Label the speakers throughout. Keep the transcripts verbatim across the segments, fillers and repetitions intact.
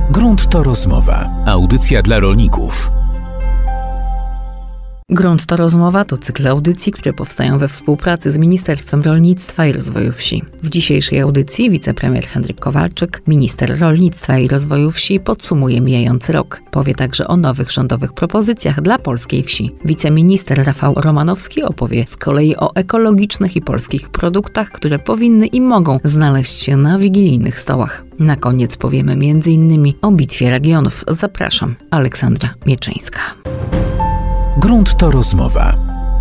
Speaker 1: Grunt to rozmowa. Audycja dla rolników.
Speaker 2: Grunt to rozmowa to cykl audycji, które powstają we współpracy z Ministerstwem Rolnictwa i Rozwoju Wsi. W dzisiejszej audycji wicepremier Henryk Kowalczyk, minister rolnictwa i rozwoju wsi, podsumuje mijający rok. Powie także o nowych rządowych propozycjach dla polskiej wsi. Wiceminister Rafał Romanowski opowie z kolei o ekologicznych i polskich produktach, które powinny i mogą znaleźć się na wigilijnych stołach. Na koniec powiemy między innymi o bitwie regionów. Zapraszam, Aleksandra Mieczyńska.
Speaker 1: Grunt to rozmowa.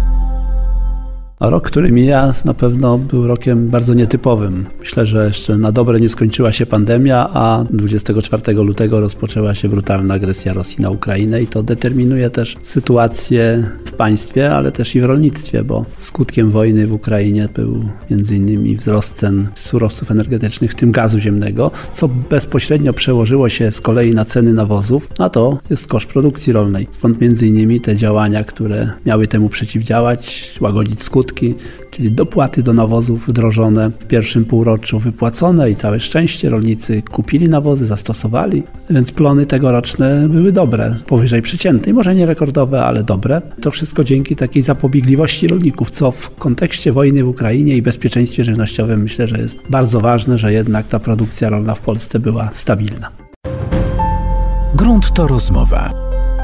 Speaker 3: Rok, który mija, na pewno był rokiem bardzo nietypowym. Myślę, że jeszcze na dobre nie skończyła się pandemia, a dwudziestego czwartego lutego rozpoczęła się brutalna agresja Rosji na Ukrainę i to determinuje też sytuację w państwie, ale też i w rolnictwie, bo skutkiem wojny w Ukrainie był między innymi wzrost cen surowców energetycznych, w tym gazu ziemnego, co bezpośrednio przełożyło się z kolei na ceny nawozów, a to jest koszt produkcji rolnej. Stąd między innymi te działania, które miały temu przeciwdziałać, łagodzić skutki, czyli dopłaty do nawozów wdrożone w pierwszym półroczu, wypłacone i całe szczęście rolnicy kupili nawozy, zastosowali, więc plony tegoroczne były dobre, powyżej przeciętnej, może nie rekordowe, ale dobre. To wszystko dzięki takiej zapobiegliwości rolników, co w kontekście wojny w Ukrainie i bezpieczeństwie żywnościowym myślę, że jest bardzo ważne, że jednak ta produkcja rolna w Polsce była stabilna.
Speaker 1: Grunt to rozmowa.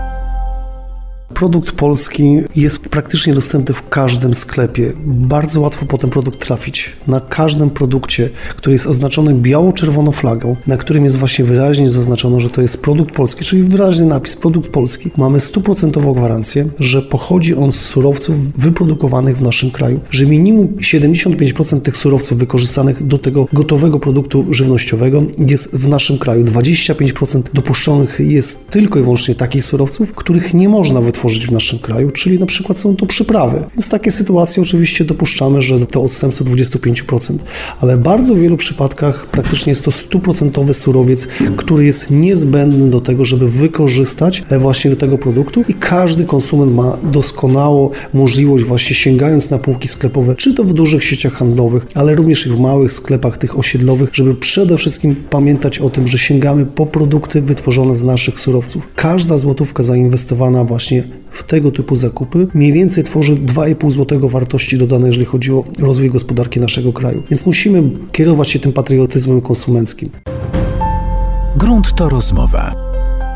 Speaker 4: Produkt polski jest praktycznie dostępny w każdym sklepie. Bardzo łatwo po ten produkt trafić. Na każdym produkcie, który jest oznaczony biało-czerwoną flagą, na którym jest właśnie wyraźnie zaznaczono, że to jest produkt polski, czyli wyraźny napis produkt polski, mamy stuprocentową gwarancję, że pochodzi on z surowców wyprodukowanych w naszym kraju, że minimum siedemdziesiąt pięć procent tych surowców wykorzystanych do tego gotowego produktu żywnościowego jest w naszym kraju. dwadzieścia pięć procent dopuszczonych jest tylko i wyłącznie takich surowców, których nie można wytworzyć w naszym kraju, czyli na przykład są to przyprawy. Więc takie sytuacje oczywiście dopuszczamy, że to odstępstwo dwadzieścia pięć procent, ale w bardzo wielu przypadkach praktycznie jest to stuprocentowy surowiec, który jest niezbędny do tego, żeby wykorzystać właśnie do tego produktu i każdy konsument ma doskonałą możliwość właśnie sięgając na półki sklepowe, czy to w dużych sieciach handlowych, ale również i w małych sklepach tych osiedlowych, żeby przede wszystkim pamiętać o tym, że sięgamy po produkty wytworzone z naszych surowców. Każda złotówka zainwestowana właśnie w tego typu zakupy mniej więcej tworzy dwa i pół złotego wartości dodanej, jeżeli chodzi o rozwój gospodarki naszego kraju. Więc musimy kierować się tym patriotyzmem konsumenckim.
Speaker 1: Grunt to rozmowa.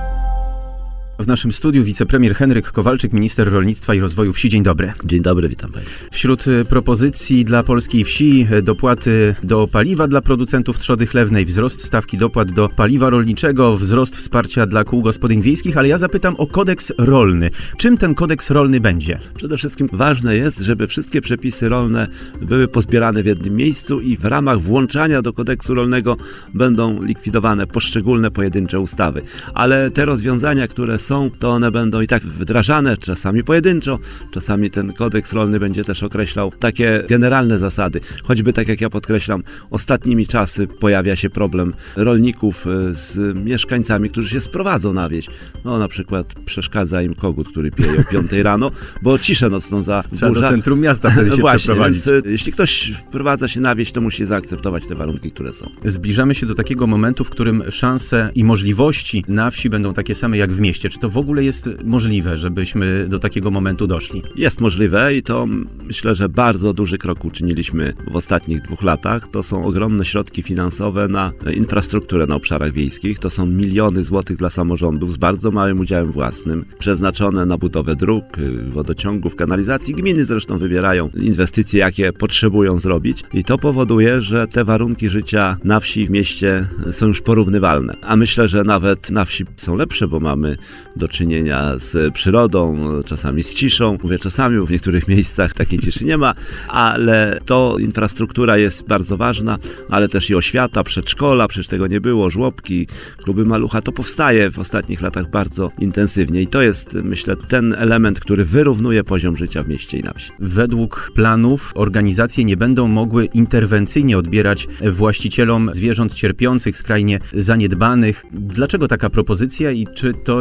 Speaker 5: W naszym studiu wicepremier Henryk Kowalczyk, minister rolnictwa i rozwoju wsi. Dzień dobry.
Speaker 3: Dzień dobry, witam Państwa.
Speaker 5: Wśród propozycji dla polskiej wsi dopłaty do paliwa dla producentów trzody chlewnej, wzrost stawki dopłat do paliwa rolniczego, wzrost wsparcia dla kół gospodyń wiejskich, ale ja zapytam o kodeks rolny. Czym ten kodeks rolny będzie?
Speaker 6: Przede wszystkim ważne jest, żeby wszystkie przepisy rolne były pozbierane w jednym miejscu i w ramach włączania do kodeksu rolnego będą likwidowane poszczególne pojedyncze ustawy. Ale te rozwiązania, które są, to one będą i tak wdrażane, czasami pojedynczo, czasami ten kodeks rolny będzie też określał takie generalne zasady. Choćby tak jak ja podkreślam, ostatnimi czasy pojawia się problem rolników z mieszkańcami, którzy się sprowadzą na wieś. No na przykład przeszkadza im kogut, który pieje o piątej rano, bo ciszę nocną za
Speaker 5: Trzeba do centrum miasta wtedy się
Speaker 6: Właśnie,
Speaker 5: przeprowadzić.
Speaker 6: Więc, jeśli ktoś wprowadza się na wieś, to musi zaakceptować te warunki, które są.
Speaker 5: Zbliżamy się do takiego momentu, w którym szanse i możliwości na wsi będą takie same jak w mieście. Czy to w ogóle jest możliwe, żebyśmy do takiego momentu doszli?
Speaker 6: Jest możliwe i to myślę, że bardzo duży krok uczyniliśmy w ostatnich dwóch latach. To są ogromne środki finansowe na infrastrukturę na obszarach wiejskich. To są miliony złotych dla samorządów z bardzo małym udziałem własnym, przeznaczone na budowę dróg, wodociągów, kanalizacji. Gminy zresztą wybierają inwestycje, jakie potrzebują zrobić i to powoduje, że te warunki życia na wsi i w mieście są już porównywalne. A myślę, że nawet na wsi są lepsze, bo mamy do czynienia z przyrodą, czasami z ciszą. Mówię czasami, bo w niektórych miejscach takiej ciszy nie ma, ale to infrastruktura jest bardzo ważna, ale też i oświata, przedszkola, przecież tego nie było, żłobki, kluby malucha, to powstaje w ostatnich latach bardzo intensywnie i to jest, myślę, ten element, który wyrównuje poziom życia w mieście i na wsi.
Speaker 5: Według planów organizacje nie będą mogły interwencyjnie odbierać właścicielom zwierząt cierpiących, skrajnie zaniedbanych. Dlaczego taka propozycja i czy to jest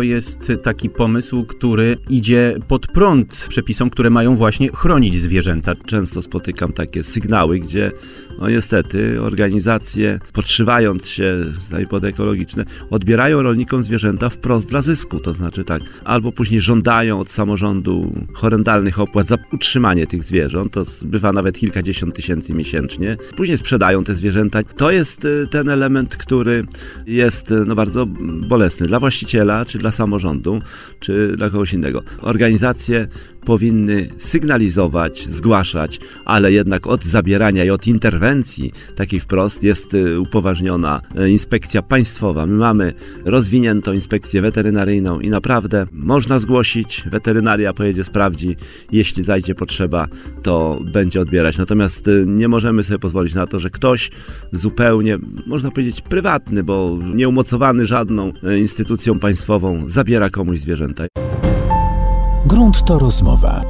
Speaker 5: jest taki pomysł, który idzie pod prąd przepisom, które mają właśnie chronić zwierzęta.
Speaker 6: Często spotykam takie sygnały, gdzie no niestety organizacje, podszywając się pod ekologiczne, odbierają rolnikom zwierzęta wprost dla zysku. To znaczy tak, albo później żądają od samorządu horrendalnych opłat za utrzymanie tych zwierząt, to bywa nawet kilkadziesiąt tysięcy miesięcznie. Później sprzedają te zwierzęta. To jest ten element, który jest no, bardzo bolesny dla właściciela, czy dla samorządu, czy dla kogoś innego. Organizacje powinny sygnalizować, zgłaszać, ale jednak od zabierania i od interwencji takiej wprost jest upoważniona inspekcja państwowa. My mamy rozwiniętą inspekcję weterynaryjną i naprawdę można zgłosić, weterynaria pojedzie, sprawdzi, jeśli zajdzie potrzeba, to będzie odbierać. Natomiast nie możemy sobie pozwolić na to, że ktoś zupełnie, można powiedzieć prywatny, bo nieumocowany żadną instytucją państwową, zabiera komuś zwierzęta.
Speaker 1: Grunt to rozmowa.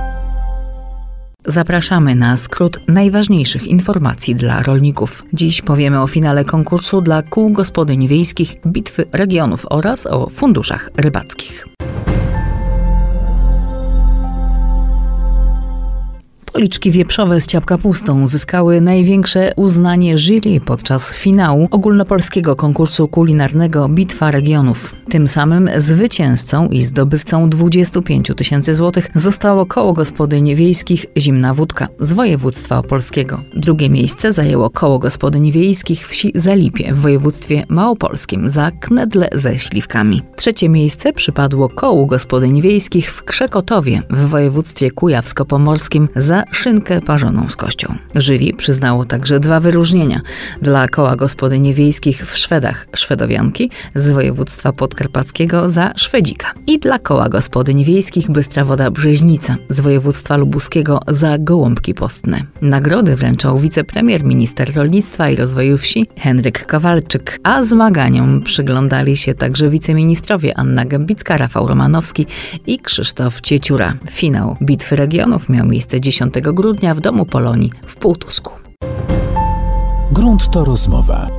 Speaker 2: Zapraszamy na skrót najważniejszych informacji dla rolników. Dziś powiemy o finale konkursu dla kół gospodyń wiejskich Bitwy Regionów oraz o funduszach rybackich. Policzki wieprzowe z ciapkapustą uzyskały największe uznanie jury podczas finału ogólnopolskiego konkursu kulinarnego Bitwa Regionów. Tym samym zwycięzcą i zdobywcą dwudziestu pięciu tysięcy złotych zostało Koło Gospodyń Wiejskich Zimna Wódka z województwa opolskiego. Drugie miejsce zajęło Koło Gospodyń Wiejskich wsi Zalipie w województwie małopolskim za knedle ze śliwkami. Trzecie miejsce przypadło Kołu Gospodyń Wiejskich w Krzekotowie w województwie kujawsko-pomorskim za szynkę parzoną z kością. Jury przyznało także dwa wyróżnienia dla Koła Gospodyń Wiejskich w Szwedach Szwedowianki z województwa podkarpackiego za szwedzika i dla Koła Gospodyń Wiejskich Bystra Woda Brzeźnica z województwa lubuskiego za gołąbki postne. Nagrody wręczał wicepremier, minister rolnictwa i rozwoju wsi Henryk Kowalczyk, a zmaganiom przyglądali się także wiceministrowie Anna Gębicka, Rafał Romanowski i Krzysztof Cieciura. Finał Bitwy Regionów miał miejsce dziesiątego grudnia w Domu Polonii w Półtusku.
Speaker 1: Grunt to rozmowa.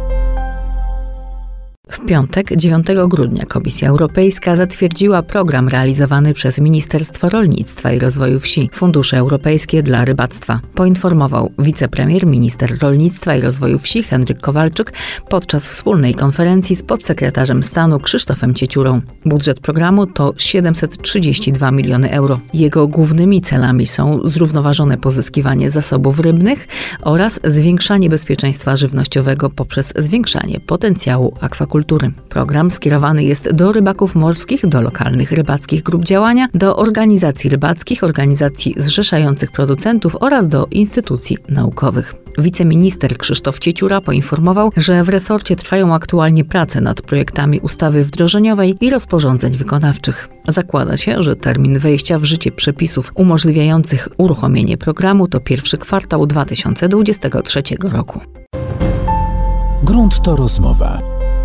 Speaker 2: W piątek, dziewiątego grudnia, Komisja Europejska zatwierdziła program realizowany przez Ministerstwo Rolnictwa i Rozwoju Wsi Fundusze Europejskie dla Rybactwa. Poinformował wicepremier, minister rolnictwa i rozwoju wsi Henryk Kowalczyk podczas wspólnej konferencji z podsekretarzem stanu Krzysztofem Cieciurą. Budżet programu to siedemset trzydzieści dwa miliony euro. Jego głównymi celami są zrównoważone pozyskiwanie zasobów rybnych oraz zwiększanie bezpieczeństwa żywnościowego poprzez zwiększanie potencjału akwakultury. Program skierowany jest do rybaków morskich, do lokalnych rybackich grup działania, do organizacji rybackich, organizacji zrzeszających producentów oraz do instytucji naukowych. Wiceminister Krzysztof Cieciura poinformował, że w resorcie trwają aktualnie prace nad projektami ustawy wdrożeniowej i rozporządzeń wykonawczych. Zakłada się, że termin wejścia w życie przepisów umożliwiających uruchomienie programu to pierwszy kwartał dwa tysiące dwudziestego trzeciego roku.
Speaker 1: Grunt to rozmowa.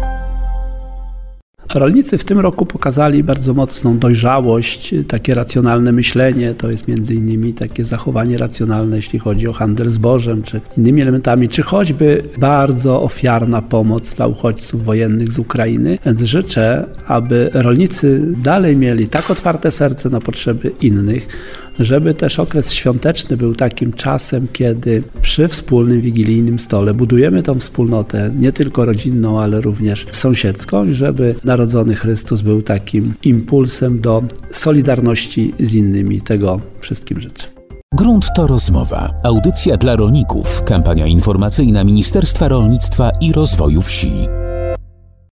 Speaker 3: Rolnicy w tym roku pokazali bardzo mocną dojrzałość, takie racjonalne myślenie, to jest między innymi takie zachowanie racjonalne, jeśli chodzi o handel zbożem, czy innymi elementami, czy choćby bardzo ofiarna pomoc dla uchodźców wojennych z Ukrainy. Więc życzę, aby rolnicy dalej mieli tak otwarte serce na potrzeby innych, żeby też okres świąteczny był takim czasem, kiedy przy wspólnym wigilijnym stole budujemy tą wspólnotę, nie tylko rodzinną, ale również sąsiedzką, i żeby Narodzony Chrystus był takim impulsem do solidarności z innymi. Tego wszystkim życzę.
Speaker 1: Grunt to rozmowa. Audycja dla rolników. Kampania informacyjna Ministerstwa Rolnictwa i Rozwoju Wsi.